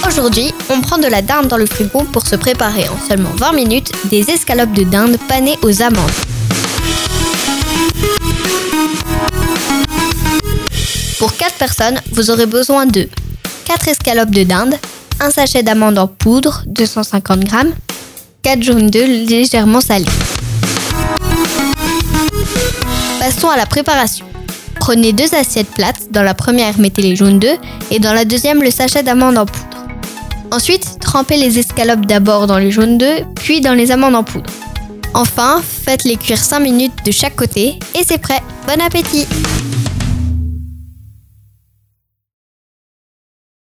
Aujourd'hui, on prend de la dinde dans le frigo pour se préparer en seulement 20 minutes des escalopes de dinde panées aux amandes. Pour 4 personnes, vous aurez besoin de 4 escalopes de dinde, un sachet d'amandes en poudre, 250 g, 4 jaunes d'œufs légèrement salés. Passons à la préparation. Prenez 2 assiettes plates, dans la première mettez les jaunes d'œufs et dans la deuxième le sachet d'amandes en poudre. Ensuite, trempez les escalopes d'abord dans les jaunes d'œufs, puis dans les amandes en poudre. Enfin, faites-les cuire 5 minutes de chaque côté et c'est prêt. Bon appétit!